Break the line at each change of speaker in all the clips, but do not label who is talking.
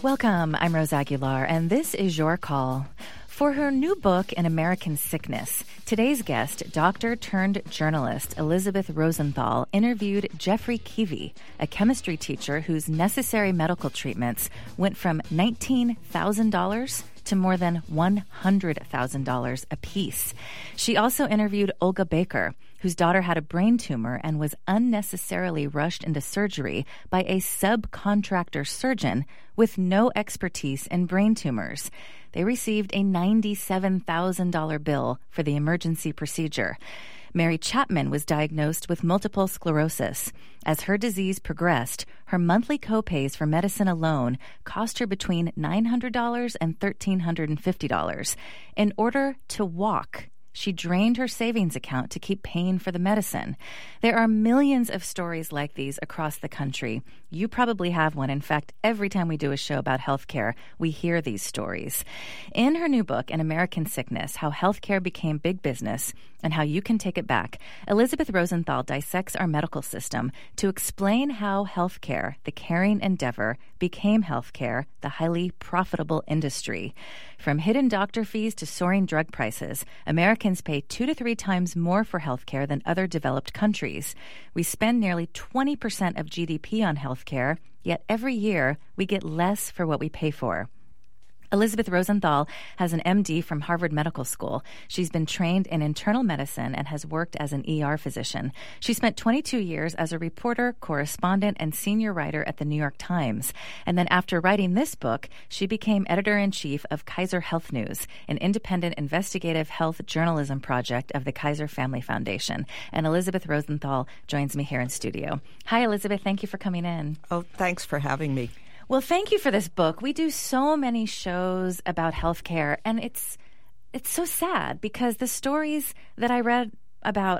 Welcome, I'm Rose Aguilar, and this is Your Call. For her new book, An American Sickness, today's guest, doctor-turned-journalist Elizabeth Rosenthal, interviewed Jeffrey Keevy, a chemistry teacher whose necessary medical treatments went from $19,000 to more than $100,000 apiece. She also interviewed Olga Baker, whose daughter had a brain tumor and was unnecessarily rushed into surgery by a subcontractor surgeon with no expertise in brain tumors. They received a $97,000 bill for the emergency procedure. Mary Chapman was diagnosed with multiple sclerosis. As her disease progressed, her monthly copays for medicine alone cost her between $900 and $1,350. In order to walk, she drained her savings account to keep paying for the medicine. There are millions of stories like these across the country. You probably have one. In fact, every time we do a show about healthcare, we hear these stories. In her new book, An American Sickness, How Healthcare Became Big Business and How You Can Take It Back, Elizabeth Rosenthal dissects our medical system to explain how healthcare, the caring endeavor, became healthcare, the highly profitable industry. From hidden doctor fees to soaring drug prices, Americans pay 2 to 3 times more for healthcare than other developed countries. We spend nearly 20% of GDP on healthcare, yet every year we get less for what we pay for. Elizabeth Rosenthal has an MD from Harvard Medical School. She's been trained in internal medicine and has worked as an ER physician. She spent 22 years as a reporter, correspondent, and senior writer at the New York Times. And then after writing this book, she became editor-in-chief of Kaiser Health News, an independent investigative health journalism project of the Kaiser Family Foundation. And Elizabeth Rosenthal joins me here in studio. Hi, Elizabeth. Thank you for coming in.
Oh, thanks for having me.
Well, thank you for this book. We do so many shows about healthcare, and it's so sad because the stories that I read about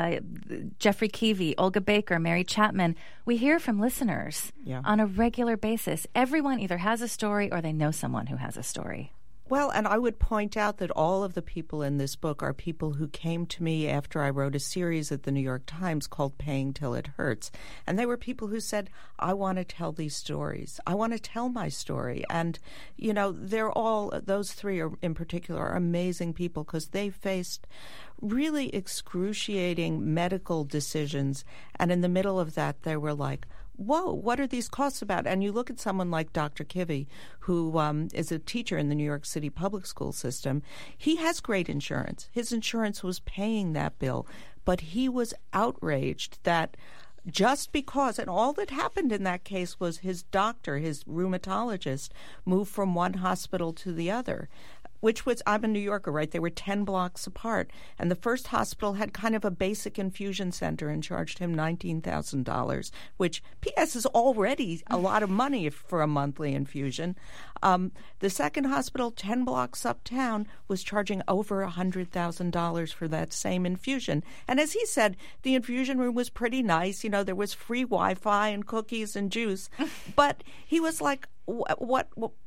Jeffrey Keevy, Olga Baker, Mary Chapman, we hear from listeners on a regular basis. Everyone either has a story or they know someone who has a story.
Well, and I would point out that all of the people in this book are people who came to me after I wrote a series at the New York Times called Paying Till It Hurts. And they were people who said, I want to tell these stories. I want to tell my story. And, you know, those three are, in particular, are amazing people because they faced really excruciating medical decisions. And in the middle of that, they were like, whoa, what are these costs about? And you look at someone like Dr. Keevy, who is a teacher in the New York City public school system. He has great insurance. His insurance was paying that bill, but he was outraged that just because, and all that happened in that case was his doctor, his rheumatologist, moved from one hospital to the other. Which was, I'm a New Yorker, right? They were 10 blocks apart. And the first hospital had kind of a basic infusion center and charged him $19,000, which, P.S., is already a lot of money for a monthly infusion. The second hospital, 10 blocks uptown, was charging over $100,000 for that same infusion. And as he said, the infusion room was pretty nice. You know, there was free Wi-Fi and cookies and juice. But he was like, what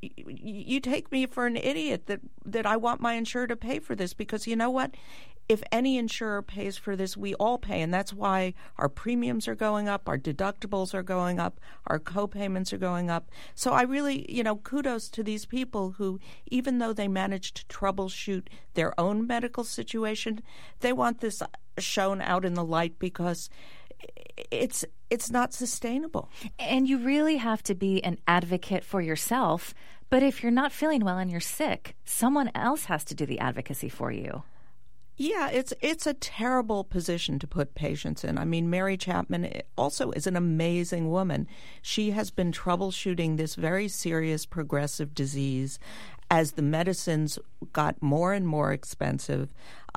you take me for an idiot that I want my insurer to pay for this, because you know what? If any insurer pays for this, we all pay, and that's why our premiums are going up, our deductibles are going up, our co-payments are going up. So I really, kudos to these people who, even though they managed to troubleshoot their own medical situation, they want this shown out in the light because it's not sustainable.
And you really have to be an advocate for yourself. But if you're not feeling well and you're sick, someone else has to do the advocacy for you.
Yeah, it's a terrible position to put patients in. I mean, Mary Chapman also is an amazing woman. She has been troubleshooting this very serious progressive disease as the medicines got more and more expensive.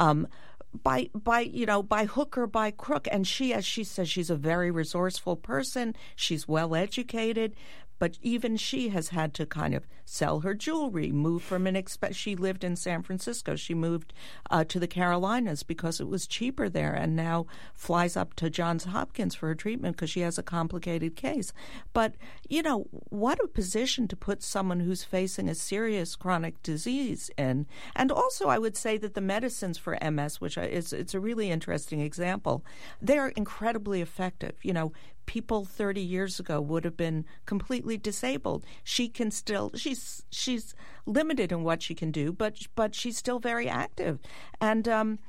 By hook or by crook. And she, as she says, she's a very resourceful person. She's well educated. But even she has had to kind of sell her jewelry, move from she lived in San Francisco. She moved to the Carolinas because it was cheaper there, and now flies up to Johns Hopkins for her treatment because she has a complicated case. But, what a position to put someone who's facing a serious chronic disease in. And also I would say that the medicines for MS, which it's a really interesting example, they're incredibly effective. people 30 years ago would have been completely disabled. She can still, she's limited in what she can do, but she's still very active. And,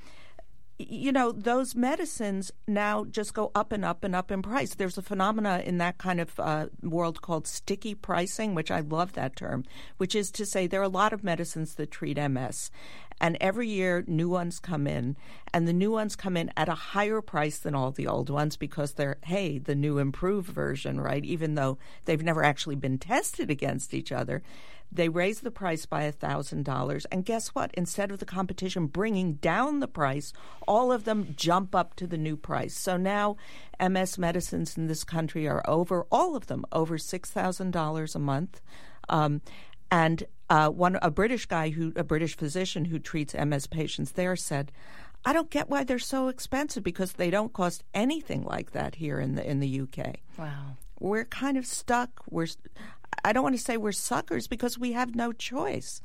those medicines now just go up and up and up in price. There's a phenomena in that kind of world called sticky pricing, which I love that term, which is to say there are a lot of medicines that treat MS. And every year, new ones come in, and the new ones come in at a higher price than all the old ones because they're, the new improved version, right? Even though they've never actually been tested against each other. They raise the price by $1,000. And guess what? Instead of the competition bringing down the price, all of them jump up to the new price. So now MS medicines in this country are all of them, over $6,000 a month. And a British physician who treats MS patients there said, I don't get why they're so expensive because they don't cost anything like that here in the UK.
Wow.
We're kind of stuck. I don't want to say we're suckers because we have no choice.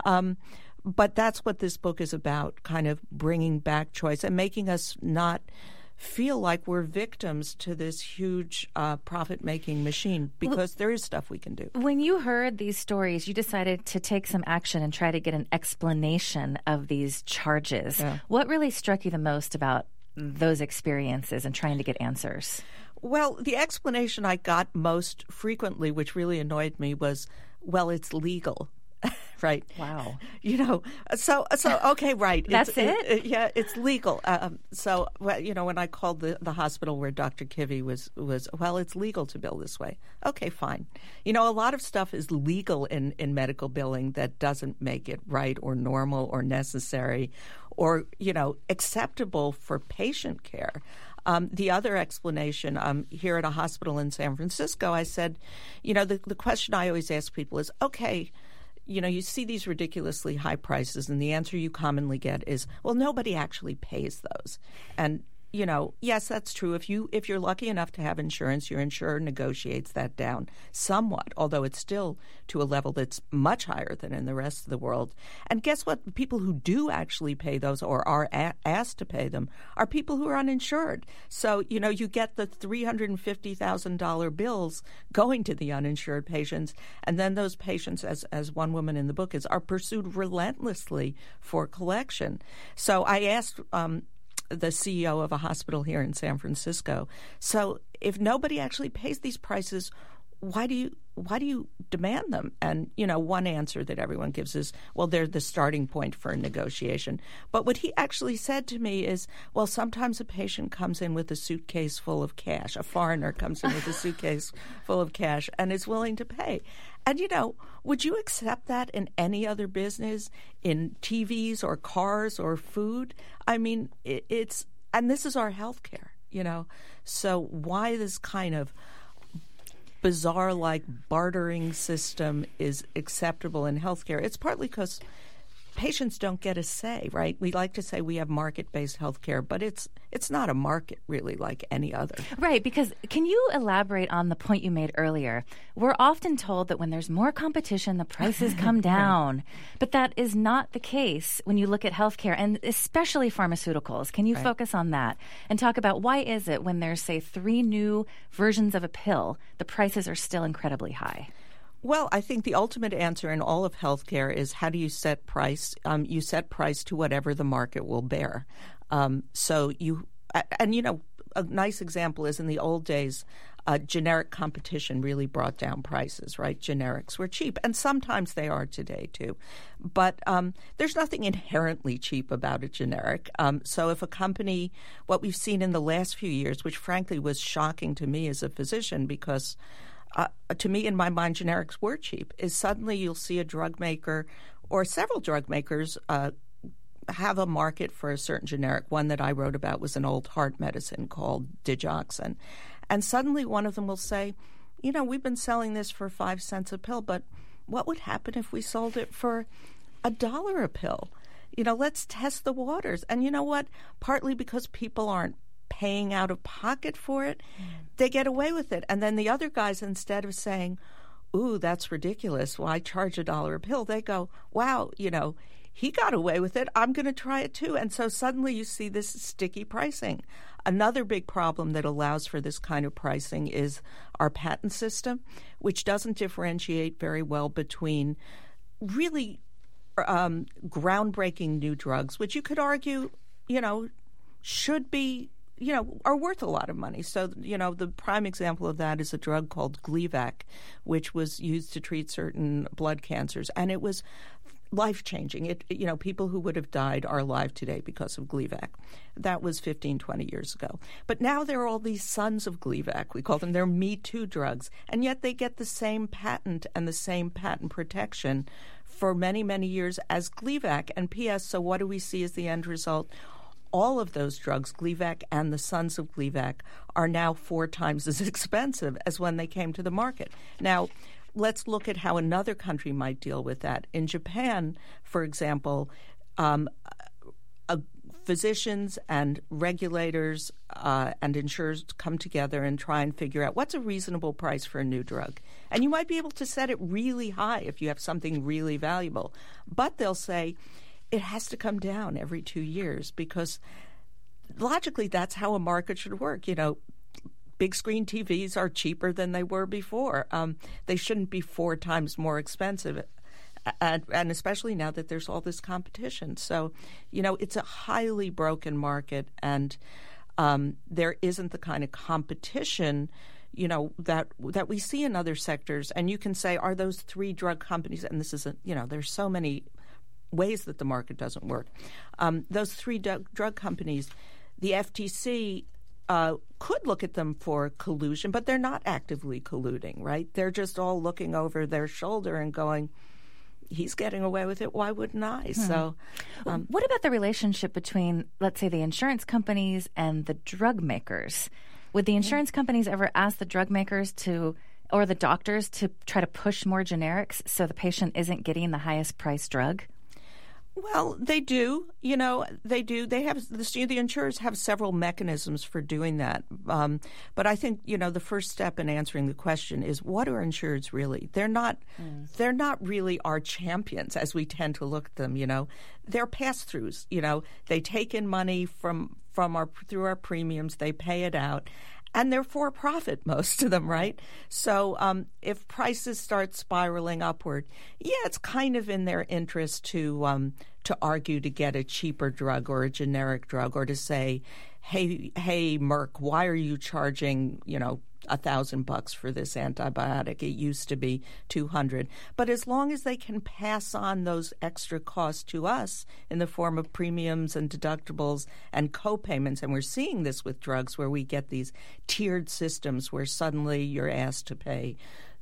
But that's what this book is about, kind of bringing back choice and making us not feel like we're victims to this huge profit-making machine because there is stuff we can do.
When you heard these stories, you decided to take some action and try to get an explanation of these charges. Yeah. What really struck you the most about those experiences and trying to get answers?
Well, the explanation I got most frequently, which really annoyed me, was, well, it's legal. Right.
Wow.
So okay, right.
That's it?
Yeah, it's legal. So, when I called the hospital where Dr. Kivy was, well, it's legal to bill this way. Okay, fine. A lot of stuff is legal in medical billing that doesn't make it right or normal or necessary or, acceptable for patient care. The other explanation, here at a hospital in San Francisco, I said, the question I always ask people is, okay, you see these ridiculously high prices, and the answer you commonly get is, well, nobody actually pays those. And, yes, that's true. If you're lucky enough to have insurance, your insurer negotiates that down somewhat, although it's still to a level that's much higher than in the rest of the world. And guess what? The people who do actually pay those or are asked to pay them are people who are uninsured. So, you get the $350,000 bills going to the uninsured patients, and then those patients, as one woman in the book are pursued relentlessly for collection. So I asked the CEO of a hospital here in San Francisco, so if nobody actually pays these prices, why do you demand them? And, one answer that everyone gives is, well, they're the starting point for a negotiation. But what he actually said to me is, well, sometimes a patient comes in with a suitcase full of cash. A foreigner comes in with a suitcase full of cash and is willing to pay. And, would you accept that in any other business, in TVs or cars or food? I mean, and this is our healthcare, So why this kind of bizarre, bartering system is acceptable in healthcare? It's partly because patients don't get a say, right? We like to say we have market-based healthcare, but it's not a market really like any other.
Right, because can you elaborate on the point you made earlier? We're often told that when there's more competition, the prices come down. But that is not the case when you look at healthcare, and especially pharmaceuticals. Can you focus on that and talk about why is it when there's, say, 3 new versions of a pill, the prices are still incredibly high?
Well, I think the ultimate answer in all of healthcare is how do you set price? You set price to whatever the market will bear. A nice example is in the old days, generic competition really brought down prices, right? Generics were cheap, and sometimes they are today too. But there's nothing inherently cheap about a generic. So if a company, what we've seen in the last few years, which frankly was shocking to me as a physician because to me, in my mind, generics were cheap, is suddenly you'll see a drug maker or several drug makers have a market for a certain generic. One that I wrote about was an old heart medicine called digoxin. And suddenly one of them will say, we've been selling this for 5 cents a pill, but what would happen if we sold it for $1 a pill? Let's test the waters. And you know what? Partly because people aren't paying out of pocket for it, they get away with it. And then the other guys, instead of saying, ooh, that's ridiculous, why charge $1 a pill, they go, wow, he got away with it. I'm going to try it too. And so suddenly you see this sticky pricing. Another big problem that allows for this kind of pricing is our patent system, which doesn't differentiate very well between really groundbreaking new drugs, which you could argue, should be, are worth a lot of money. So, the prime example of that is a drug called Gleevec, which was used to treat certain blood cancers. And it was life-changing. People who would have died are alive today because of Gleevec. That was 15, 20 years ago. But now there are all these sons of Gleevec. We call them, they're Me Too drugs. And yet they get the same patent and the same patent protection for many, many years as Gleevec. And P.S., so what do we see as the end result? All of those drugs, Gleevec and the sons of Gleevec, are now 4 times as expensive as when they came to the market. Now, let's look at how another country might deal with that. In Japan, for example, physicians and regulators and insurers come together and try and figure out what's a reasonable price for a new drug. And you might be able to set it really high if you have something really valuable. But they'll say it has to come down every 2 years because logically that's how a market should work. Big screen TVs are cheaper than they were before. They shouldn't be 4 times more expensive, and especially now that there's all this competition. So, it's a highly broken market, and there isn't the kind of competition, that we see in other sectors. And you can say, are those 3 drug companies? And this is there's so many ways that the market doesn't work. Those 3 drug companies, the FTC could look at them for collusion, but they're not actively colluding, right? They're just all looking over their shoulder and going, he's getting away with it, why wouldn't I? So
what about the relationship between, let's say, the insurance companies and the drug makers? Would the insurance companies ever ask the drug makers or the doctors to try to push more generics so the patient isn't getting the highest priced drug?
Well, they do. They do. They have the insurers have several mechanisms for doing that. But I think the first step in answering the question is, what are insurers really? They're not. They're not really our champions as we tend to look at them. They're pass-throughs. They take in money through our premiums. They pay it out. And they're for profit, most of them, right? So if prices start spiraling upward, it's kind of in their interest to argue to get a cheaper drug or a generic drug, or to say, hey, Merck, why are you charging, $1,000 for this antibiotic? It used to be $200. But as long as they can pass on those extra costs to us in the form of premiums and deductibles and co-payments, and we're seeing this with drugs where we get these tiered systems where suddenly you're asked to pay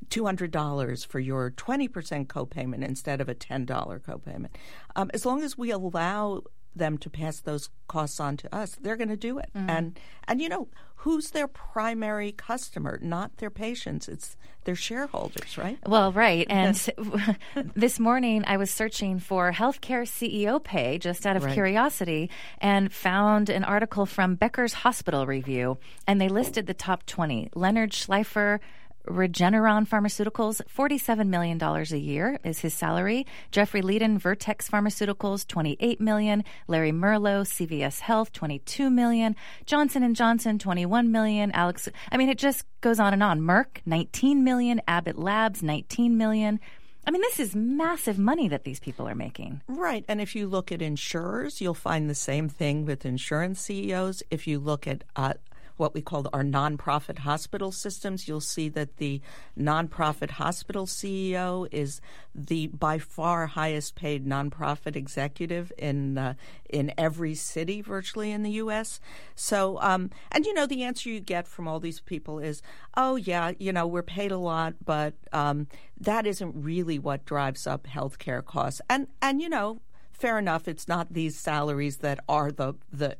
$200 for your 20% co-payment instead of a $10 co-payment. As long as we allow them to pass those costs on to us, they're going to do it. And who's their primary customer? Not their patients. It's their shareholders, right?
Well, right. And this morning I was searching for healthcare CEO pay just out of curiosity and found an article from Becker's Hospital Review, and they listed the top 20. Leonard Schleifer, Regeneron Pharmaceuticals, $47 million a year is his salary. Jeffrey Leiden, Vertex Pharmaceuticals, $28 million. Larry Merlo, CVS Health, $22 million. Johnson & Johnson, $21 million. It just goes on and on. Merck, $19 million. Abbott Labs, $19 million. This is massive money that these people are making.
Right. And if you look at insurers, you'll find the same thing with insurance CEOs. If you look at what we call our nonprofit hospital systems, you'll see that the nonprofit hospital CEO is the by far highest paid nonprofit executive in every city virtually in the U.S. So, the answer you get from all these people is, oh, yeah, we're paid a lot, but that isn't really what drives up healthcare costs. And fair enough, it's not these salaries that are the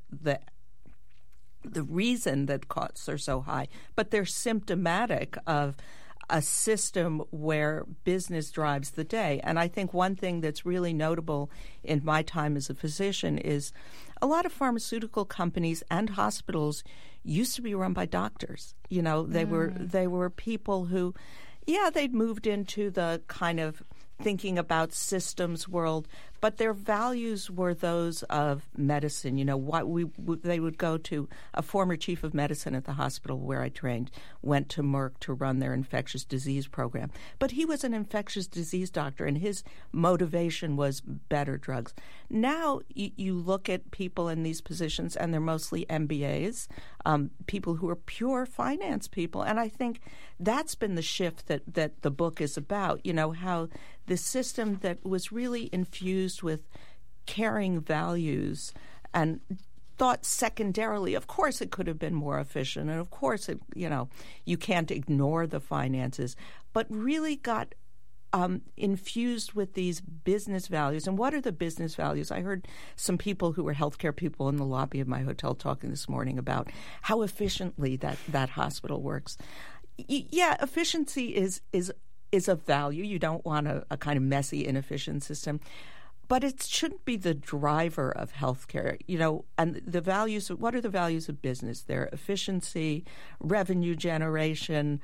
reason that costs are so high, but they're symptomatic of a system where business drives the day. And I think one thing that's really notable in my time as a physician is a lot of pharmaceutical companies and hospitals used to be run by doctors. They were people who, they'd moved into the kind of thinking about systems world, but their values were those of medicine. You know, they would go to a former chief of medicine at the hospital where I trained, went to Merck to run their infectious disease program. But he was an infectious disease doctor, and his motivation was better drugs. Now you look at people in these positions, and they're mostly MBAs, people who are pure finance people. And I think that's been the shift that the book is about, you know, how the system that was really infused with caring values and thought secondarily, of course it could have been more efficient, and of course you can't ignore the finances, but really got infused with these business values. And what are the business values? I heard some people who were healthcare people in the lobby of my hotel talking this morning about how efficiently that hospital works. Yeah, efficiency is a value. You don't want a kind of messy, inefficient system. But it shouldn't be the driver of healthcare, you know. And the values, what are the values of business? They're efficiency, revenue generation,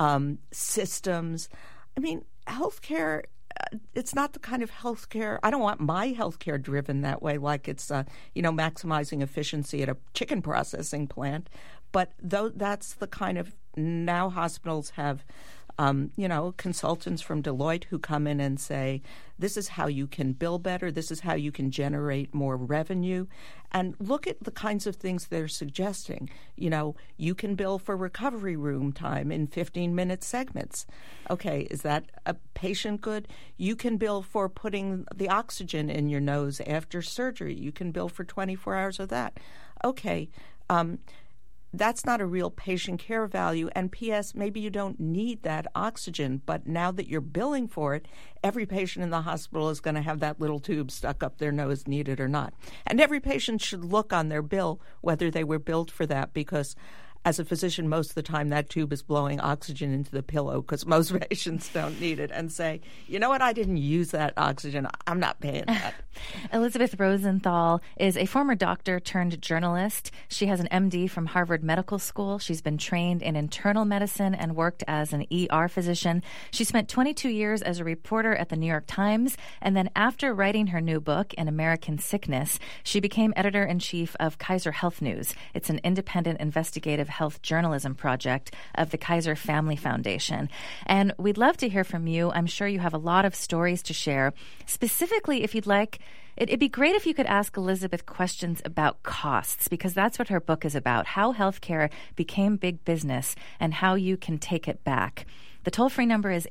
systems. I mean, healthcare, it's not the kind of healthcare, I don't want my healthcare driven that way, like it's, maximizing efficiency at a chicken processing plant. But that's the kind of, now hospitals have consultants from Deloitte who come in and say, this is how you can bill better, this is how you can generate more revenue. And look at the kinds of things they're suggesting. You know, you can bill for recovery room time in 15-minute segments. Okay, is that a patient good? You can bill for putting the oxygen in your nose after surgery. You can bill for 24 hours of that. Okay, that's not a real patient care value. And P.S., maybe you don't need that oxygen, but now that you're billing for it, every patient in the hospital is going to have that little tube stuck up their nose, needed or not. And every patient should look on their bill whether they were billed for that, because as a physician, most of the time that tube is blowing oxygen into the pillow because most patients don't need it, and say, you know what, I didn't use that oxygen. I'm not paying that.
Elizabeth Rosenthal is a former doctor turned journalist. She has an MD from Harvard Medical School. She's been trained in internal medicine and worked as an ER physician. She spent 22 years as a reporter at the New York Times, and then after writing her new book, An American Sickness, she became editor-in-chief of Kaiser Health News. It's an independent investigative health journalism project of the Kaiser Family Foundation. And we'd love to hear from you. I'm sure you have a lot of stories to share. Specifically, if you'd like, it'd be great if you could ask Elizabeth questions about costs, because that's what her book is about, how healthcare became big business and how you can take it back. The toll-free number is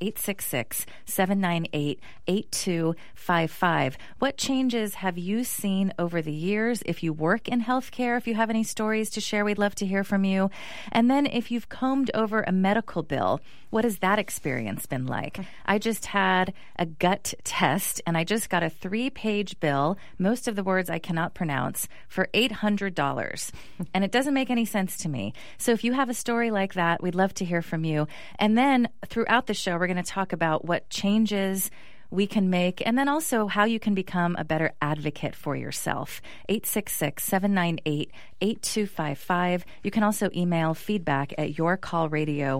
866-798-8255. What changes have you seen over the years? If you work in healthcare, if you have any stories to share, we'd love to hear from you. And then if you've combed over a medical bill, what has that experience been like? I just had a gut test, and I just got a 3-page bill, most of the words I cannot pronounce, for $800. And it doesn't make any sense to me. So if you have a story like that, we'd love to hear from you. And then throughout the show, we're going to talk about what changes we can make, and then also how you can become a better advocate for yourself. 866-798-8255. You can also email feedback at yourcallradio.org.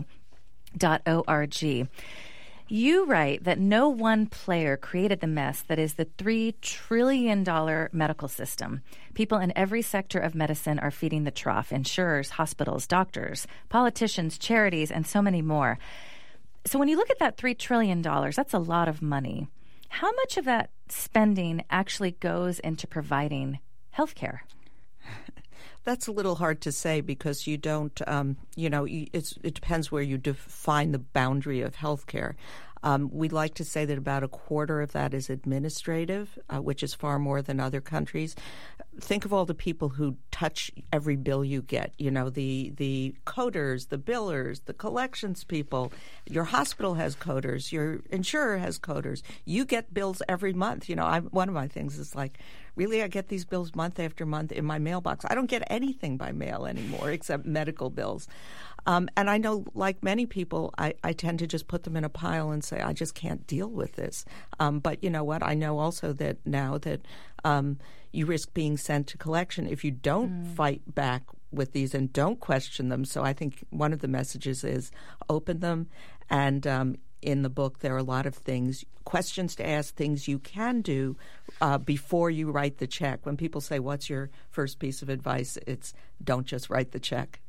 You write that no one player created the mess that is the $3 trillion medical system. People in every sector of medicine are feeding the trough: insurers, hospitals, doctors, politicians, charities, and so many more. So when you look at that $3 trillion, that's a lot of money. How much of that spending actually goes into providing health care?
That's a little hard to say, because you don't, it depends where you define the boundary of healthcare. We'd like to say that about a quarter of that is administrative, which is far more than other countries. Think of all the people who touch every bill you get, the coders, the billers, the collections people. Your hospital has coders. Your insurer has coders. You get bills every month. One of my things is like, really, I get these bills month after month in my mailbox. I don't get anything by mail anymore except medical bills. And I know, like many people, I tend to just put them in a pile and say, I just can't deal with this. But you know what? I know also that now that you risk being sent to collection if you don't fight back with these and don't question them. So I think one of the messages is open them and in the book, there are a lot of questions to ask, things you can do before you write the check. When people say, what's your first piece of advice? It's don't just write the check,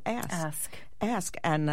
ask. And,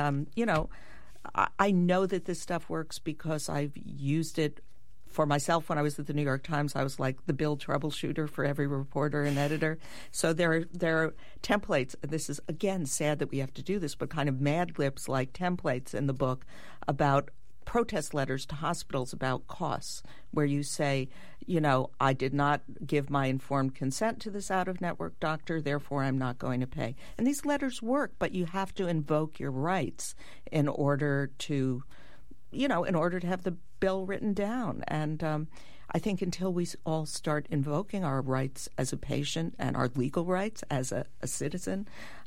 I know that this stuff works because I've used it for myself. When I was at the New York Times, I was like the bill troubleshooter for every reporter and editor. So there are templates. This is, again, sad that we have to do this, but kind of Mad Libs like templates in the book about protest letters to hospitals about costs, where you say, I did not give my informed consent to this out-of-network doctor, therefore I'm not going to pay. And these letters work, but you have to invoke your rights in order to have the bill written down. And I think until we all start invoking our rights as a patient and our legal rights as a citizen,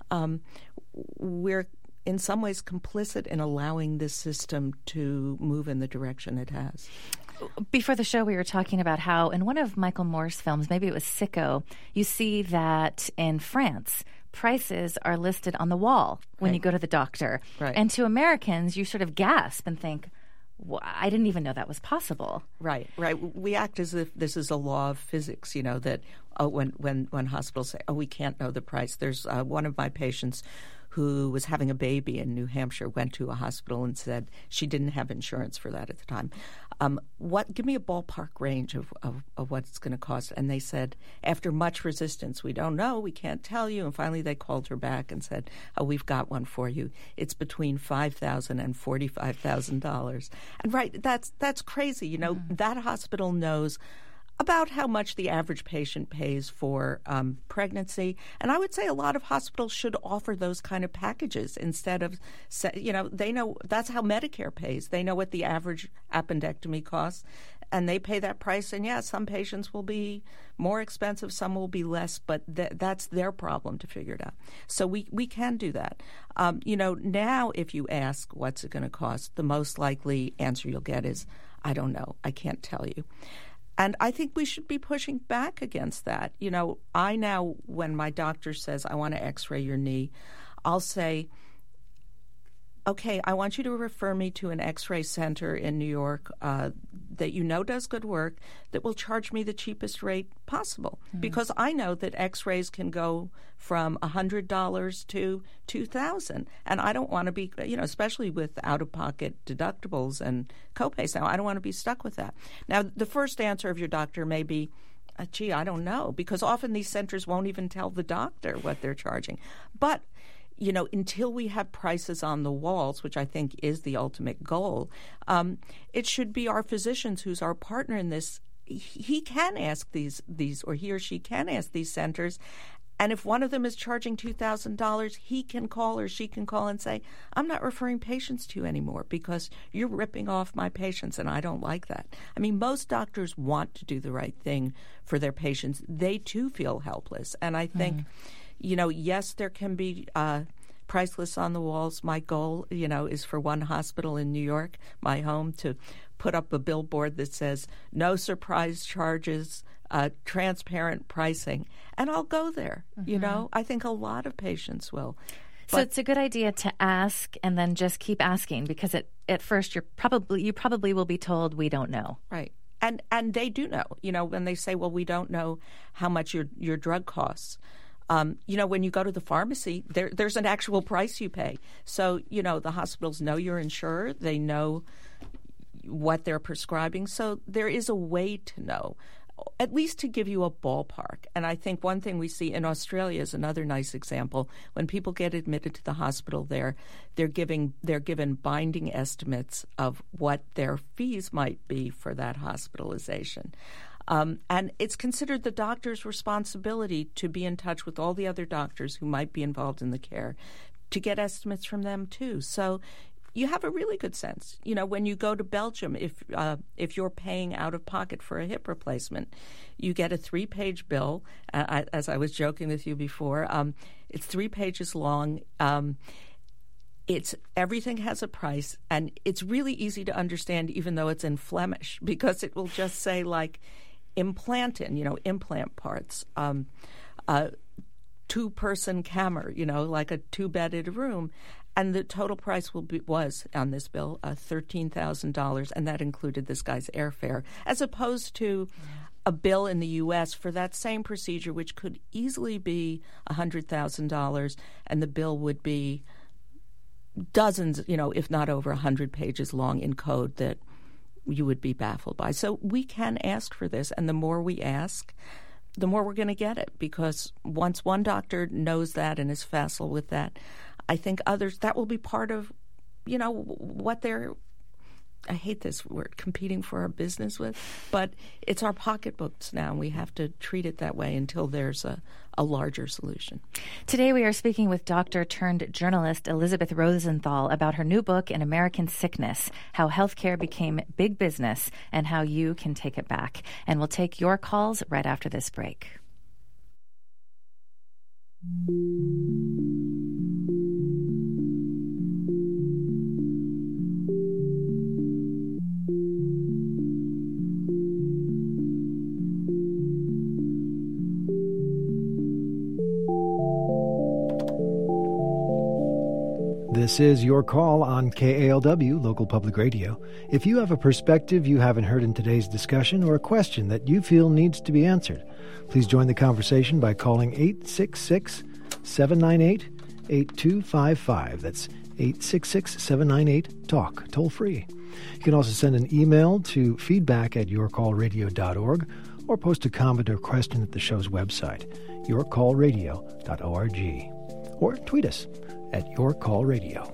we're in some ways complicit in allowing this system to move in the direction it has.
Before the show, we were talking about how in one of Michael Moore's films, maybe it was Sicko, you see that in France, prices are listed on the wall when you go to the doctor.
Right.
And to Americans, you sort of gasp and think, well, I didn't even know that was possible.
Right. We act as if this is a law of physics, that when hospitals say, we can't know the price. There's one of my patients who was having a baby in New Hampshire, went to a hospital and said she didn't have insurance for that at the time. Give me a ballpark range of what it's going to cost. And they said, after much resistance, we don't know, we can't tell you. And finally they called her back and said, we've got one for you. It's between $5,000 and $45,000. And right, that's crazy. That hospital knows about how much the average patient pays for pregnancy. And I would say a lot of hospitals should offer those kind of packages instead of, they know that's how Medicare pays. They know what the average appendectomy costs, and they pay that price. And, some patients will be more expensive, some will be less, but that's their problem to figure it out. So we can do that. Now if you ask what's it going to cost, the most likely answer you'll get is, I don't know, I can't tell you. And I think we should be pushing back against that. I now, when my doctor says, I want to x-ray your knee, I'll say, okay, I want you to refer me to an x-ray center in New York that does good work, that will charge me the cheapest rate possible. Mm-hmm. Because I know that x-rays can go from $100 to $2,000. And I don't want to be, especially with out-of-pocket deductibles and copays now, I don't want to be stuck with that. Now, the first answer of your doctor may be, gee, I don't know, because often these centers won't even tell the doctor what they're charging. But until we have prices on the walls, which I think is the ultimate goal, it should be our physicians who's our partner in this. He can ask these, or he or she can ask these centers. And if one of them is charging $2,000, he can call or she can call and say, I'm not referring patients to you anymore because you're ripping off my patients, and I don't like that. I mean, most doctors want to do the right thing for their patients. They, too, feel helpless. And I think, yes, there can be price lists on the walls. My goal, is for one hospital in New York, my home, to put up a billboard that says, no surprise charges, transparent pricing. And I'll go there. Mm-hmm. I think a lot of patients will.
So it's a good idea to ask and then just keep asking, because at first you probably will be told we don't know.
Right. And they do know, when they say, well, we don't know how much your drug costs. When you go to the pharmacy, there's an actual price you pay. So, the hospitals know your insurer. They know what they're prescribing. So there is a way to know, at least to give you a ballpark. And I think one thing we see in Australia is another nice example. When people get admitted to the hospital there, they're given binding estimates of what their fees might be for that hospitalization. And it's considered the doctor's responsibility to be in touch with all the other doctors who might be involved in the care to get estimates from them, too. So you have a really good sense. When you go to Belgium, if you're paying out of pocket for a hip replacement, you get a 3-page bill. As I was joking with you before, it's 3 pages long. Everything has a price, and it's really easy to understand, even though it's in Flemish, because it will just say, like, implanted, implant parts, 2-person camera, like a 2-bedded room. And the total price was on this bill $13,000, and that included this guy's airfare, as opposed to a bill in the U.S. for that same procedure, which could easily be $100,000, and the bill would be dozens, if not over 100 pages long in code that you would be baffled by. So we can ask for this, and the more we ask, the more we're going to get it, because once one doctor knows that and is facile with that, I think others, that will be part of, what they're, I hate this word, competing for our business with, but it's our pocketbooks now, and we have to treat it that way until there's a larger solution.
Today we are speaking with doctor turned journalist Elizabeth Rosenthal about her new book, An American Sickness, How Healthcare Became Big Business and How You Can Take It Back. And we'll take your calls right after this break.
This is Your Call on KALW, Local Public Radio. If you have a perspective you haven't heard in today's discussion or a question that you feel needs to be answered, please join the conversation by calling 866-798-8255. That's 866-798-TALK, toll free. You can also send an email to feedback@yourcallradio.org or post a comment or question at the show's website, yourcallradio.org. Or tweet us at Your Call Radio.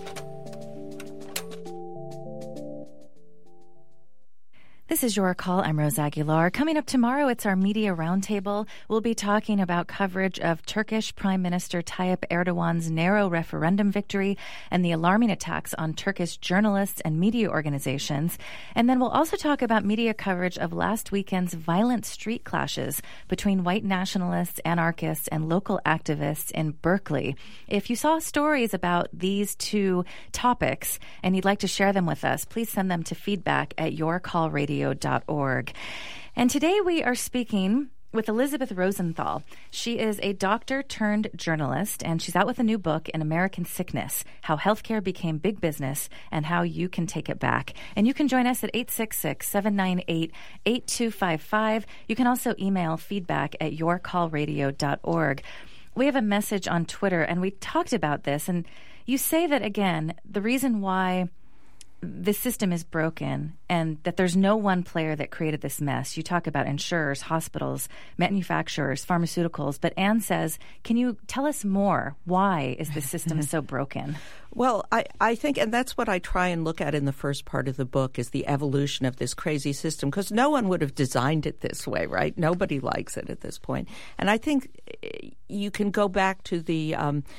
This is Your Call. I'm Rose Aguilar. Coming up tomorrow, it's our Media Roundtable. We'll be talking about coverage of Turkish Prime Minister Tayyip Erdogan's narrow referendum victory and the alarming attacks on Turkish journalists and media organizations. And then we'll also talk about media coverage of last weekend's violent street clashes between white nationalists, anarchists, and local activists in Berkeley. If you saw stories about these two topics and you'd like to share them with us, please send them to feedback@yourcallradio.org. And today we are speaking with Elizabeth Rosenthal. She is a doctor turned journalist, and she's out with a new book, An American Sickness, How Healthcare Became Big Business and How You Can Take It Back. And you can join us at 866-798-8255. You can also email feedback@yourcallradio.org. We have a message on Twitter, and we talked about this, and you say that, again, the reason why the system is broken and that there's no one player that created this mess. You talk about insurers, hospitals, manufacturers, pharmaceuticals. But Anne says, can you tell us more? Why is the system so broken?
Well, I think, and that's what I try and look at in the first part of the book, is the evolution of this crazy system, because no one would have designed it this way, right? Nobody likes it at this point. And I think you can go back to the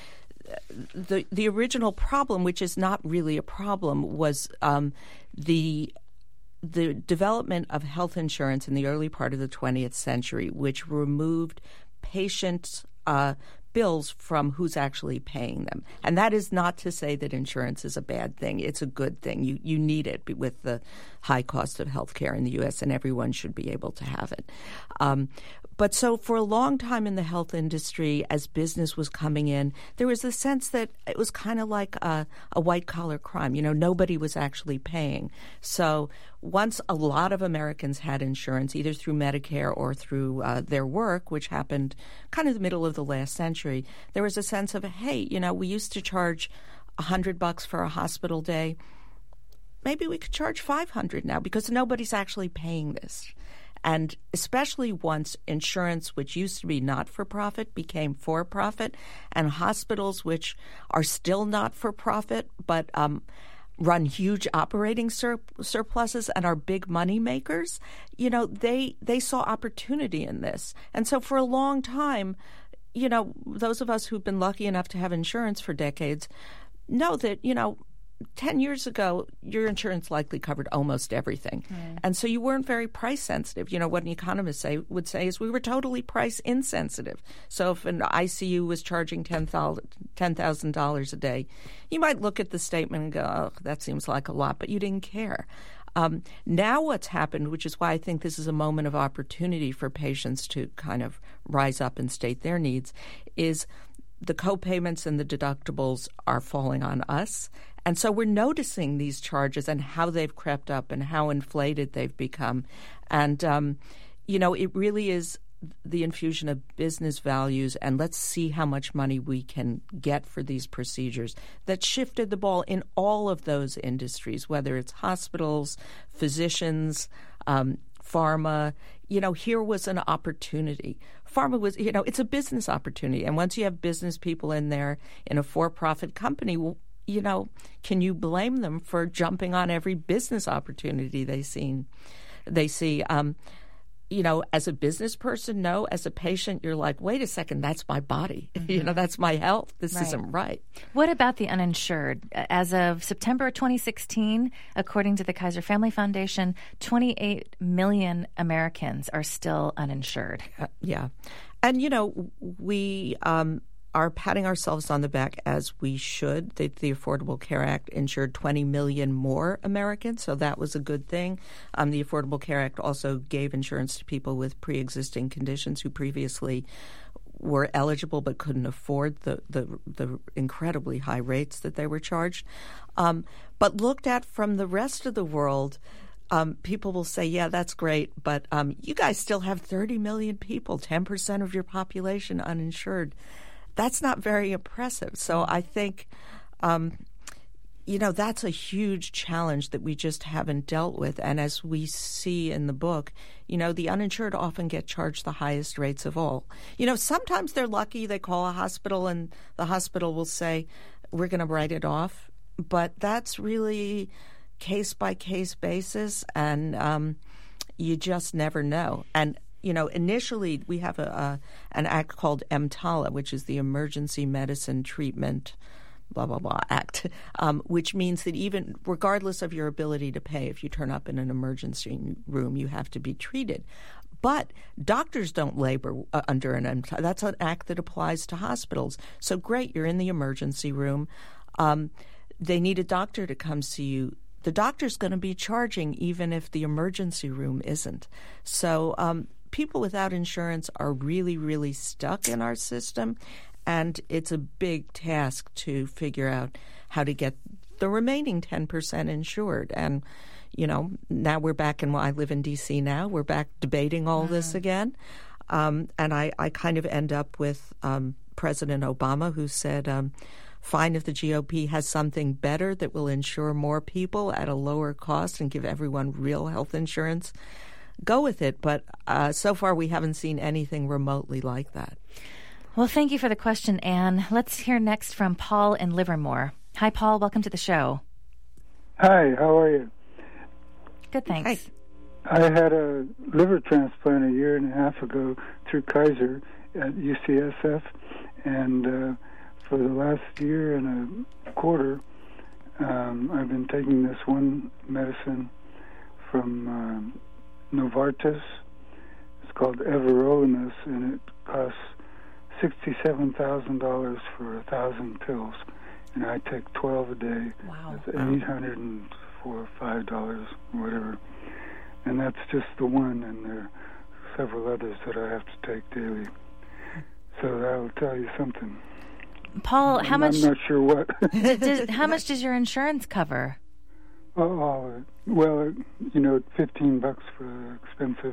original problem, which is not really a problem, was the development of health insurance in the early part of the 20th century, which removed patients' bills from who's actually paying them. And that is not to say that insurance is a bad thing. It's a good thing. You need it with the high cost of health care in the U.S., and everyone should be able to have it. But so for a long time in the health industry, as business was coming in, there was a sense that it was kind of like a white-collar crime. Nobody was actually paying. So once a lot of Americans had insurance, either through Medicare or through their work, which happened kind of the middle of the last century, there was a sense of, hey, we used to charge $100 for a hospital day. Maybe we could charge $500 now because nobody's actually paying this. And especially once insurance, which used to be not-for-profit, became for-profit, and hospitals, which are still not-for-profit but run huge operating surpluses and are big money makers, they saw opportunity in this. And so for a long time, those of us who've been lucky enough to have insurance for decades know that, 10 years ago, your insurance likely covered almost everything. Mm. And so you weren't very price sensitive. What an economist would say is we were totally price insensitive. So if an ICU was charging $10,000 a day, you might look at the statement and go, oh, that seems like a lot, but you didn't care. Now what's happened, which is why I think this is a moment of opportunity for patients to kind of rise up and state their needs, is the co-payments and the deductibles are falling on us. And so we're noticing these charges and how they've crept up and how inflated they've become. And, it really is the infusion of business values and let's see how much money we can get for these procedures that shifted the ball in all of those industries, whether it's hospitals, physicians, pharma. Here was an opportunity. Pharma was, it's a business opportunity. And once you have business people in there in a for-profit company, can you blame them for jumping on every business opportunity they see? As a business person, no. As a patient, you're like, wait a second, that's my body.
Mm-hmm.
That's my health. This
right.
isn't right.
What about the uninsured? As of September 2016, according to the Kaiser Family Foundation, 28 million Americans are still uninsured.
Yeah. And, we are patting ourselves on the back as we should. The Affordable Care Act insured 20 million more Americans, so that was a good thing. The Affordable Care Act also gave insurance to people with pre-existing conditions who previously were eligible but couldn't afford the incredibly high rates that they were charged. But looked at from the rest of the world, people will say, yeah, that's great, but you guys still have 30 million people, 10% of your population uninsured. That's not very impressive. So I think, that's a huge challenge that we just haven't dealt with. And as we see in the book, the uninsured often get charged the highest rates of all. Sometimes they're lucky. They call a hospital and the hospital will say, we're going to write it off. But that's really case-by-case basis, and you just never know. And initially we have an act called EMTALA, which is the Emergency Medicine Treatment, blah, blah, blah, Act, which means that even regardless of your ability to pay, if you turn up in an emergency room, you have to be treated. But doctors don't labor under an EMTALA. That's an act that applies to hospitals. So great, you're in the emergency room. They need a doctor to come see you. The doctor's going to be charging even if the emergency room isn't. So people without insurance are really, really stuck in our system, and it's a big task to figure out how to get the remaining 10% insured. And, now we're back I live in D.C. now. We're back debating all this again. And I kind of end up with President Obama, who said, fine if the GOP has something better that will insure more people at a lower cost and give everyone real health insurance. Go with it, but so far we haven't seen anything remotely like that.
Well, thank you for the question, Anne. Let's hear next from Paul in Livermore. Hi, Paul. Welcome to the show.
Hi, how are you?
Good, thanks.
Hi. I had a liver transplant a year and a half ago through Kaiser at UCSF, and for the last year and a quarter, I've been taking this one medicine from Novartis. It's called Everolimus, and it costs $67,000 for 1,000 pills, and I take 12 a day.
Wow.
That's $804 or $5 or whatever, and that's just the one, and there are several others that I have to take daily. So that will tell you something.
Paul, how much?
I'm not sure what.
How much does your insurance cover?
Oh, well, $15 for the expensive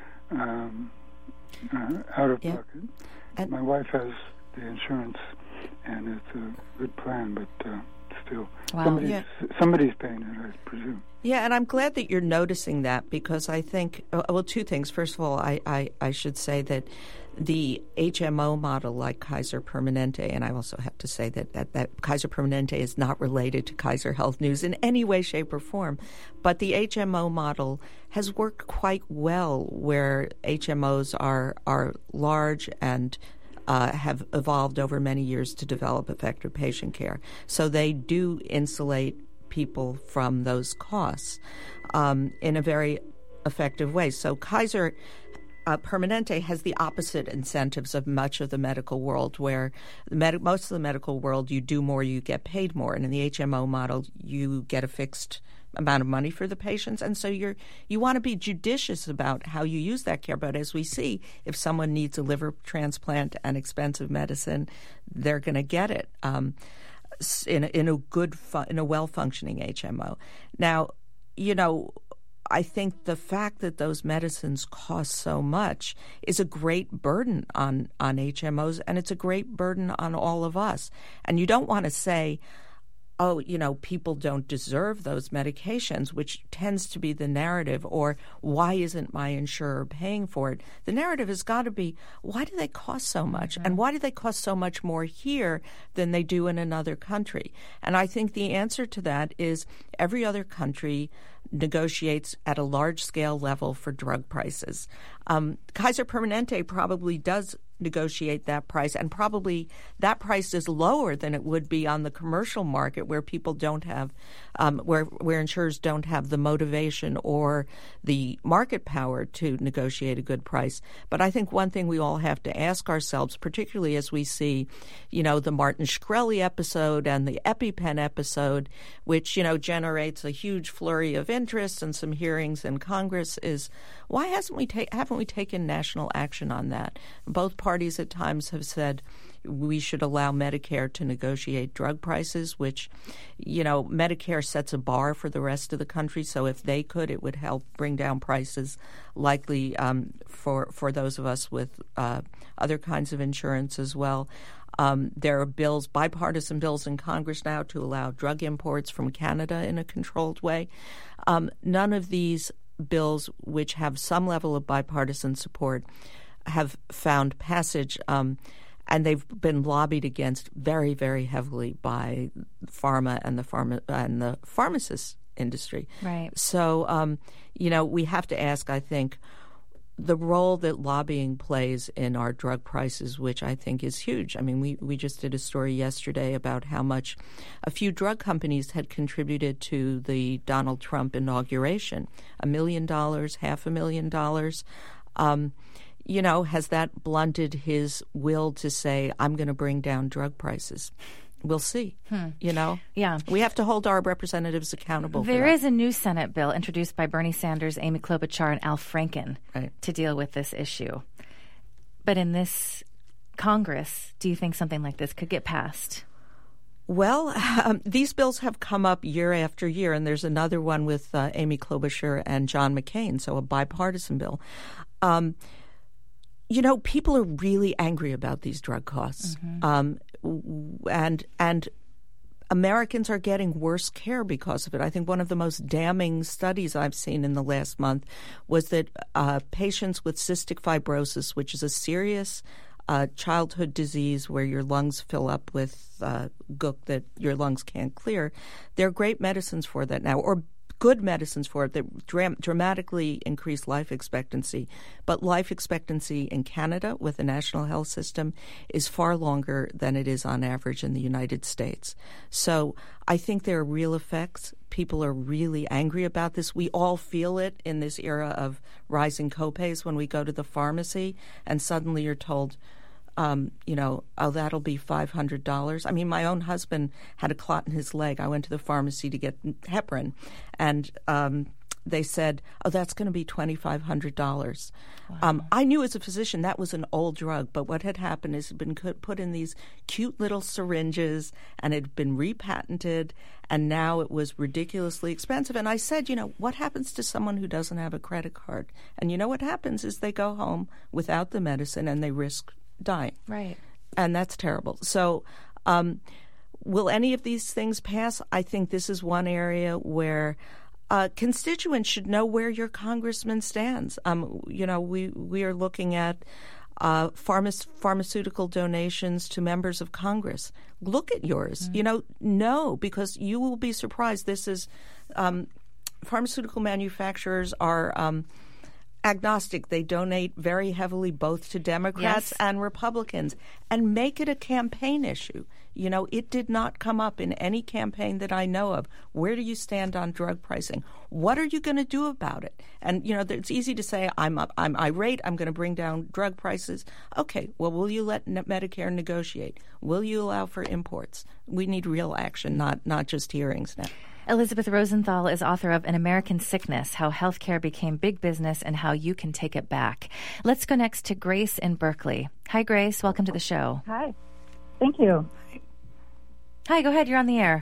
out of pocket. And my wife has the insurance, and it's a good plan, but still, somebody's paying it, I presume.
Yeah, and I'm glad that you're noticing that, because I think, two things. First of all, I should say that the HMO model like Kaiser Permanente, and I also have to say that Kaiser Permanente is not related to Kaiser Health News in any way, shape, or form, but the HMO model has worked quite well, where HMOs are large and have evolved over many years to develop effective patient care. So they do insulate people from those costs in a very effective way. So Kaiser Permanente has the opposite incentives of much of the medical world, where most of the medical world, you do more, you get paid more. And in the HMO model, you get a fixed amount of money for the patients, and so you want to be judicious about how you use that care. But as we see, if someone needs a liver transplant and expensive medicine, they're going to get it in a well-functioning HMO. Now, I think the fact that those medicines cost so much is a great burden on HMOs, and it's a great burden on all of us. And you don't want to say, oh, people don't deserve those medications, which tends to be the narrative, or why isn't my insurer paying for it? The narrative has got to be, why do they cost so much? Mm-hmm. And why do they cost so much more here than they do in another country? And I think the answer to that is every other country negotiates at a large-scale level for drug prices. Kaiser Permanente probably does negotiate that price, and probably that price is lower than it would be on the commercial market, where people don't have, where insurers don't have the motivation or the market power to negotiate a good price. But I think one thing we all have to ask ourselves, particularly as we see, the Martin Shkreli episode and the EpiPen episode, which generates a huge flurry of interest and some hearings in Congress, is why haven't we taken national action on that? Both parties at times have said we should allow Medicare to negotiate drug prices, which, Medicare sets a bar for the rest of the country. So if they could, it would help bring down prices, likely for those of us with other kinds of insurance as well. There are bipartisan bills in Congress now to allow drug imports from Canada in a controlled way. None of these bills, which have some level of bipartisan support, have found passage, and they've been lobbied against very, very heavily by pharma and the pharmacist industry.
Right.
So, we have to ask, I think, the role that lobbying plays in our drug prices, which I think is huge. I mean, we just did a story yesterday about how much a few drug companies had contributed to the Donald Trump inauguration. $1 million, $500,000. Has that blunted his will to say, I'm going to bring down drug prices? We'll see.
Yeah.
We have to hold our representatives accountable.
There is a new Senate bill introduced by Bernie Sanders, Amy Klobuchar, and Al Franken to deal with this issue. But in this Congress, do you think something like this could get passed?
Well, these bills have come up year after year, and there's another one with Amy Klobuchar and John McCain, so a bipartisan bill. People are really angry about these drug costs. Mm-hmm. And Americans are getting worse care because of it. I think one of the most damning studies I've seen in the last month was that patients with cystic fibrosis, which is a serious childhood disease where your lungs fill up with gook that your lungs can't clear, there are great medicines for that now, or good medicines for it that dramatically increase life expectancy. But life expectancy in Canada with the national health system is far longer than it is on average in the United States. So I think there are real effects. People are really angry about this. We all feel it in this era of rising copays when we go to the pharmacy and suddenly you're told, that'll be $500. I mean, my own husband had a clot in his leg. I went to the pharmacy to get heparin, and they said, that's going to be $2,500. Wow. I knew as a physician that was an old drug, but what had happened is it had been put in these cute little syringes, and it had been repatented, and now it was ridiculously expensive. And I said, what happens to someone who doesn't have a credit card? And what happens is they go home without the medicine, and they risk dying.
Right.
And that's terrible. So will any of these things pass? I think this is one area where constituents should know where your congressman stands. We are looking at pharmaceutical donations to members of Congress. Look at yours. No, because you will be surprised. This is pharmaceutical manufacturers are agnostic. They donate very heavily both to Democrats and Republicans, and make it a campaign issue. It did not come up in any campaign that I know of. Where do you stand on drug pricing? What are you going to do about it? And it's easy to say I'm irate. I'm going to bring down drug prices. Okay, well, will you let Medicare negotiate? Will you allow for imports? We need real action, not just hearings now.
Elizabeth Rosenthal is author of An American Sickness, How Healthcare Became Big Business and How You Can Take It Back. Let's go next to Grace in Berkeley. Hi, Grace. Welcome to the show.
Hi. Thank you.
Hi, go ahead. You're on the air.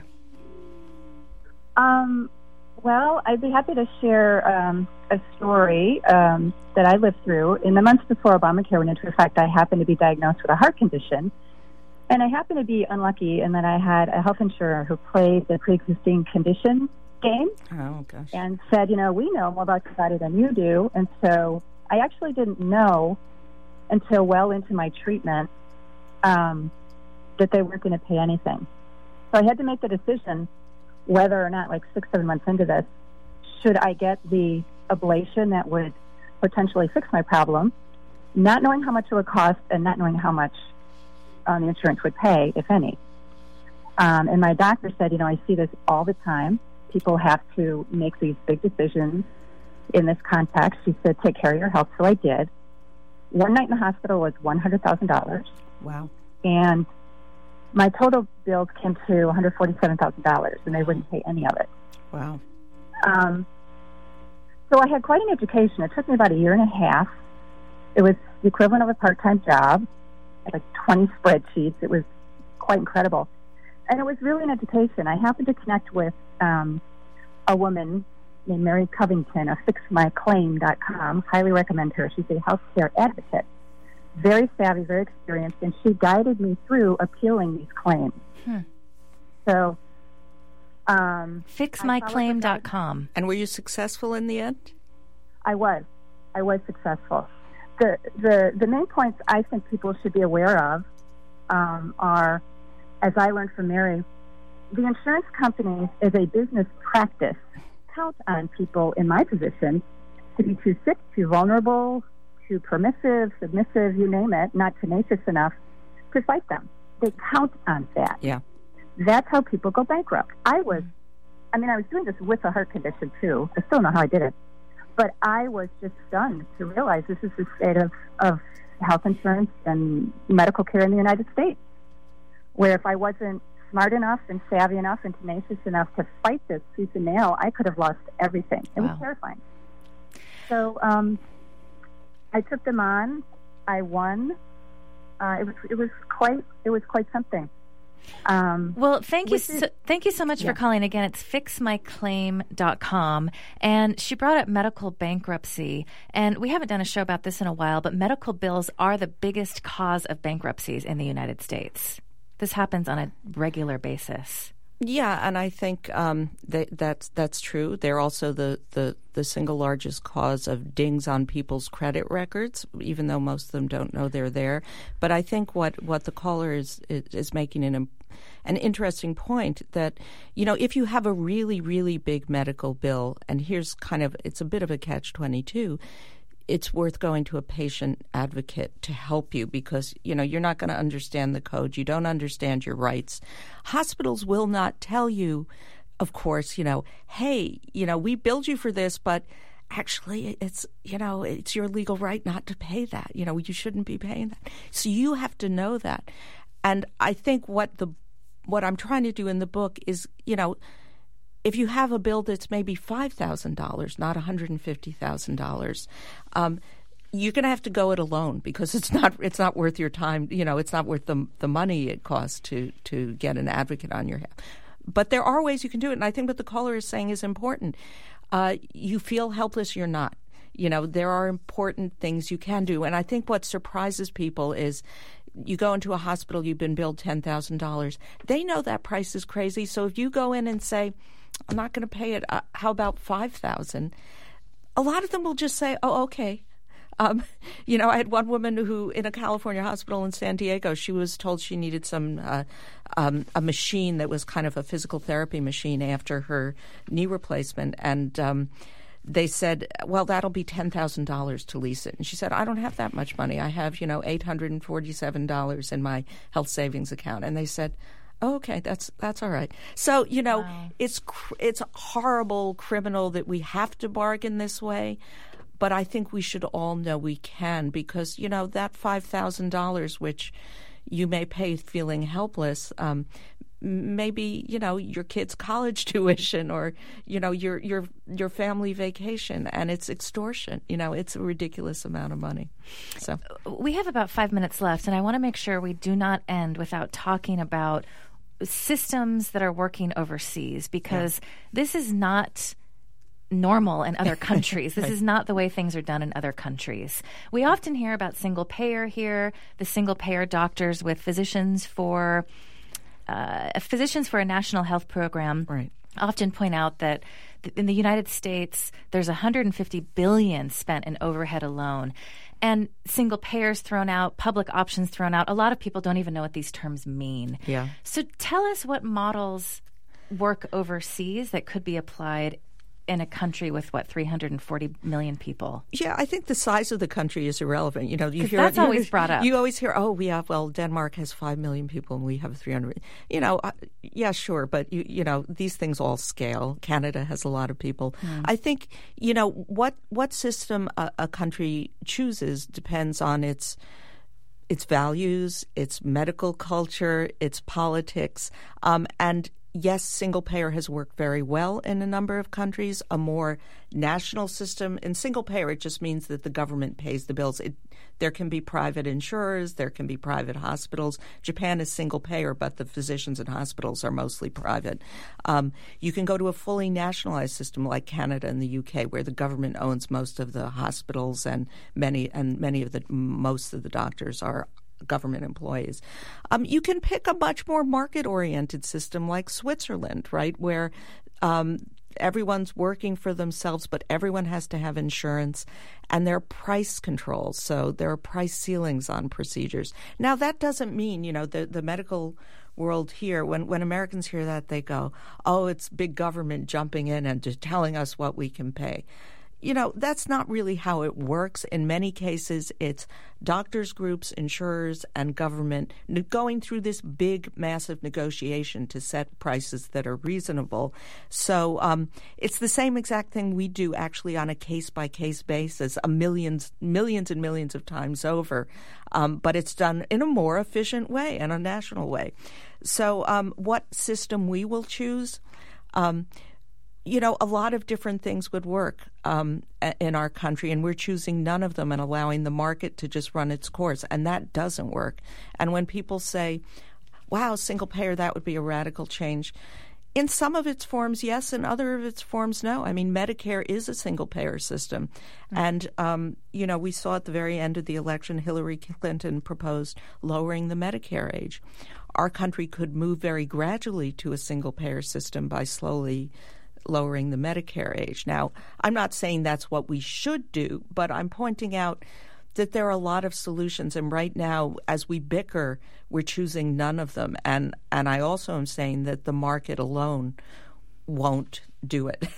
Well, I'd be happy to share a story that I lived through. In the months before Obamacare went into effect, I happened to be diagnosed with a heart condition. And I happened to be unlucky in that I had a health insurer who played the pre-existing condition game.
Oh, gosh.
And said, we know more about your body than you do. And so I actually didn't know until well into my treatment that they weren't going to pay anything. So I had to make the decision whether or not, 6-7 months into this, should I get the ablation that would potentially fix my problem, not knowing how much it would cost and not knowing how much the insurance would pay, if any. And my doctor said, I see this all the time. People have to make these big decisions in this context. She said, take care of your health. So I did. One night in the hospital was $100,000.
Wow.
And my total bills came to $147,000, and they wouldn't pay any of it.
Wow.
So I had quite an education. It took me about a year and a half. It was the equivalent of a part-time job. I had 20 spreadsheets. It was quite incredible. And it was really an education. I happened to connect with a woman named Mary Covington of FixMyClaim.com. Highly recommend her. She's a healthcare advocate. Very savvy, very experienced, and she guided me through appealing these claims. So,
FixMyClaim.com.
And were you successful in the end?
I was successful. The main points I think people should be aware of are, as I learned from Mary, the insurance companies, as a business practice, count on people in my position to be too sick, too vulnerable, too permissive, submissive, you name it, not tenacious enough to fight them. They count on that.
Yeah.
That's how people go bankrupt. I was doing this with a heart condition, too. I still don't know how I did it. But I was just stunned to realize this is the state of health insurance and medical care in the United States, where if I wasn't smart enough and savvy enough and tenacious enough to fight this tooth and nail, I could have lost everything. It was terrifying. So I took them on. I won. It was quite something.
Well, thank you so much for calling. Again, it's FixMyClaim.com. And she brought up medical bankruptcy. And we haven't done a show about this in a while, but medical bills are the biggest cause of bankruptcies in the United States. This happens on a regular basis.
Yeah, and I think that's true. They're also the single largest cause of dings on people's credit records, even though most of them don't know they're there. But I think what the caller is making an interesting point that, if you have a really, really big medical bill, and here's it's a bit of a catch-22, it's worth going to a patient advocate to help you because, you're not going to understand the code. You don't understand your rights. Hospitals will not tell you, of course, hey, we billed you for this, but actually it's your legal right not to pay that. You shouldn't be paying that. So you have to know that. And I think what I'm trying to do in the book is, if you have a bill that's maybe $5,000, not $150,000, you're going to have to go it alone because it's not worth your time. It's not worth the money it costs to get an advocate on your behalf. But there are ways you can do it, and I think what the caller is saying is important. You feel helpless, you're not. There are important things you can do, and I think what surprises people is you go into a hospital, you've been billed $10,000. They know that price is crazy, so if you go in and say, I'm not going to pay it. How about $5,000? A lot of them will just say, "Oh, okay." I had one woman who, in a California hospital in San Diego, she was told she needed some a machine that was kind of a physical therapy machine after her knee replacement, and they said, "Well, that'll be $10,000 to lease it." And she said, "I don't have that much money. I have, $847 in my health savings account." And they said, "Oh, okay, that's all right." So, wow. It's horrible, criminal that we have to bargain this way, but I think we should all know we can because, that $5,000, which you may pay feeling helpless, maybe, your kid's college tuition or, your family vacation, and it's extortion. It's a ridiculous amount of money. So
we have about 5 minutes left, and I want to make sure we do not end without talking about systems that are working overseas, because this is not normal in other countries. This is not the way things are done in other countries. We often hear about single payer here, the single payer doctors with physicians for a national health program.
Right.
Often point out that in the United States, there's $150 billion spent in overhead alone. And single payers thrown out, public options thrown out. A lot of people don't even know what these terms mean.
Yeah.
So tell us what models work overseas that could be applied in a country with, 340 million people?
Yeah, I think the size of the country is irrelevant. You hear
that's always brought up.
You always hear, Denmark has 5 million people and we have 300. Yeah, sure, but these things all scale. Canada has a lot of people. I think what system a country chooses depends on its values, its medical culture, its politics, and yes, single payer has worked very well in a number of countries. A more national system in single payer, it just means that the government pays the bills. There can be private insurers, there can be private hospitals. Japan is single payer, but the physicians and hospitals are mostly private. You can go to a fully nationalized system like Canada and the UK, where the government owns most of the hospitals and most of the doctors are government employees. You can pick a much more market-oriented system like Switzerland, right, where everyone's working for themselves, but everyone has to have insurance, and there are price controls. So there are price ceilings on procedures. Now, that doesn't mean, the medical world here, when Americans hear that, they go, oh, it's big government jumping in and just telling us what we can pay. That's not really how it works. In many cases, it's doctors' groups, insurers, and government going through this big, massive negotiation to set prices that are reasonable. So it's the same exact thing we do actually on a case-by-case basis, millions and millions of times over. But it's done in a more efficient way and a national way. So what system we will choose? A lot of different things would work in our country, and we're choosing none of them and allowing the market to just run its course, and that doesn't work. And when people say, wow, single payer, that would be a radical change, in some of its forms, yes, in other of its forms, no. I mean, Medicare is a single payer system. Mm-hmm. And, we saw at the very end of the election, Hillary Clinton proposed lowering the Medicare age. Our country could move very gradually to a single payer system by slowly lowering the Medicare age. Now, I'm not saying that's what we should do, but I'm pointing out that there are a lot of solutions. And right now, as we bicker, we're choosing none of them. And I also am saying that the market alone won't do it.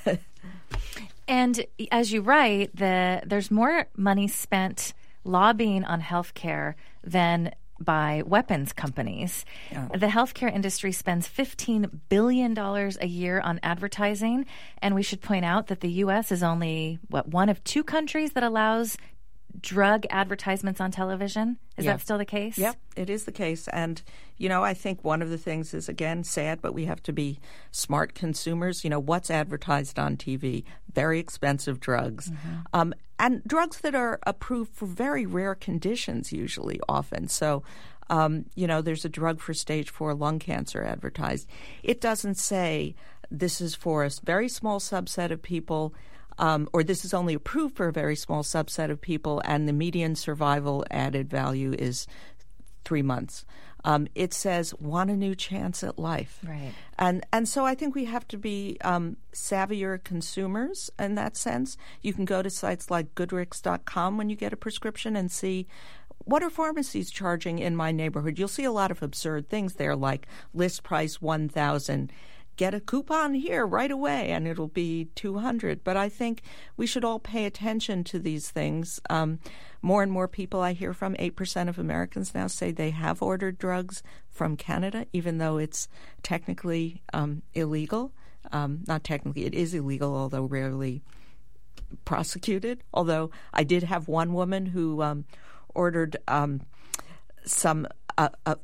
And as you write, there's more money spent lobbying on healthcare than by weapons companies. Yeah. The healthcare industry spends $15 billion a year on advertising, and we should point out that the U.S. is only, one of 2 countries that allows drug advertisements on television. Is that still the case?
Yep, it is the case. And, I think one of the things is, again, sad, but we have to be smart consumers. What's advertised on TV? Very expensive drugs. Mm-hmm. And drugs that are approved for very rare conditions, usually, often. So, there's a drug for stage 4 lung cancer advertised. It doesn't say this is for a very small subset of people, or this is only approved for a very small subset of people, and the median survival added value is 3 months. It says, want a new chance at life.
Right.
And so I think we have to be savvier consumers in that sense. You can go to sites like Goodrx.com when you get a prescription and see, what are pharmacies charging in my neighborhood? You'll see a lot of absurd things there, like list price $1,000. Get a coupon here right away, and it'll be $200. But I think we should all pay attention to these things. More and more people I hear from, 8% of Americans now say they have ordered drugs from Canada, even though it's technically illegal. Not technically, it is illegal, although rarely prosecuted. Although I did have one woman who ordered some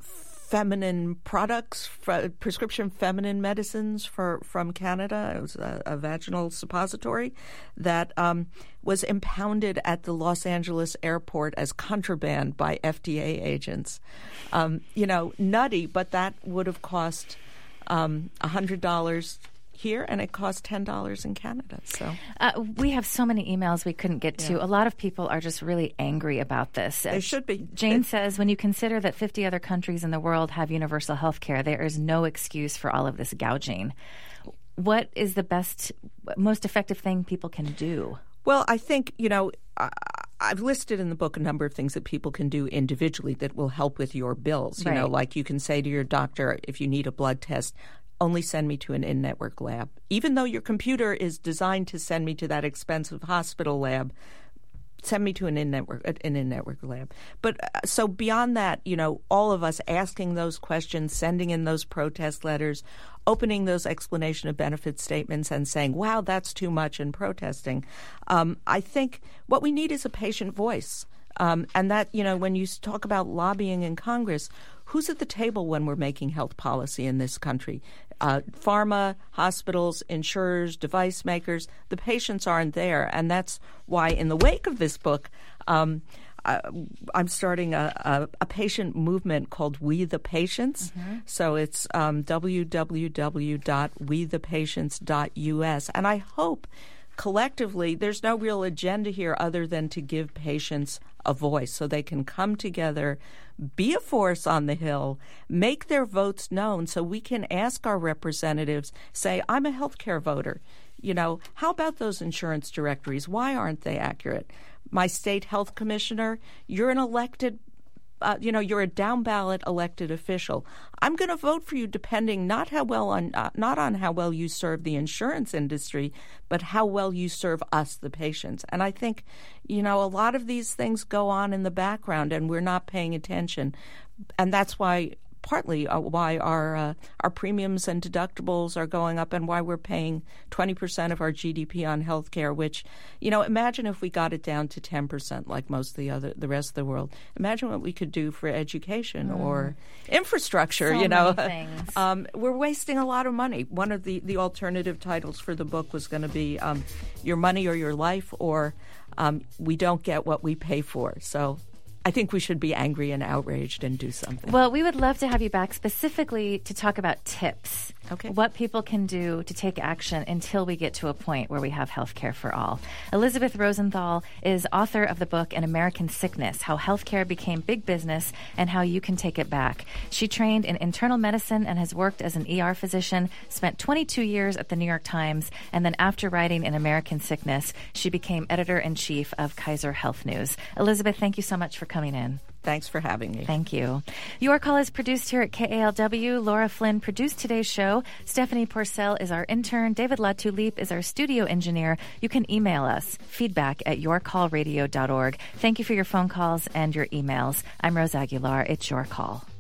feminine products, prescription feminine medicines from Canada. It was a vaginal suppository that was impounded at the Los Angeles airport as contraband by FDA agents. Nutty, but that would have cost $100 here, and it costs $10 in Canada. So
we have so many emails we couldn't get to. A lot of people are just really angry about this.
They should be.
Jane says, when you consider that 50 other countries in the world have universal health care, there is no excuse for all of this gouging. What is the most effective thing people can do?
Well, I think, I've listed in the book a number of things that people can do individually that will help with your bills.
Right.
Like you can say to your doctor, if you need a blood test, only send me to an in-network lab. Even though your computer is designed to send me to that expensive hospital lab, send me to an in-network lab. But so beyond that, all of us asking those questions, sending in those protest letters, opening those explanation of benefit statements and saying, wow, that's too much, and protesting. I think what we need is a patient voice. And that, when you talk about lobbying in Congress, who's at the table when we're making health policy in this country? Pharma, hospitals, insurers, device makers. The patients aren't there. And that's why in the wake of this book, I'm starting a patient movement called We the Patients. Mm-hmm. So it's www.wethepatients.us. And I hope collectively, there's no real agenda here other than to give patients a voice so they can come together, be a force on the Hill, make their votes known so we can ask our representatives, say, I'm a healthcare voter. How about those insurance directories? Why aren't they accurate? My state health commissioner, you're an elected you're a down-ballot elected official. I'm going to vote for you depending not on how well you serve the insurance industry, but how well you serve us, the patients. And I think, a lot of these things go on in the background and we're not paying attention. And that's partly why our premiums and deductibles are going up and why we're paying 20% of our GDP on health care, which, imagine if we got it down to 10% like most of the rest of the world. Imagine what we could do for education or infrastructure,
so many things.
We're wasting a lot of money. One of the alternative titles for the book was going to be Your Money or Your Life, or We Don't Get What We Pay For. So I think we should be angry and outraged and do something.
Well, we would love to have you back specifically to talk about tips.
Okay.
What people can do to take action until we get to a point where we have health care for all. Elizabeth Rosenthal is author of the book An American Sickness, How Healthcare Became Big Business and How You Can Take It Back. She trained in internal medicine and has worked as an ER physician, spent 22 years at the New York Times, and then after writing An American Sickness, she became editor-in-chief of Kaiser Health News. Elizabeth, thank you so much for coming in.
Thanks for having me.
Thank you. Your Call is produced here at KALW. Laura Flynn produced today's show. Stephanie Porcel is our intern. David LaTulippe is our studio engineer. You can email us, feedback@yourcallradio.org. Thank you for your phone calls and your emails. I'm Rose Aguilar. It's Your Call.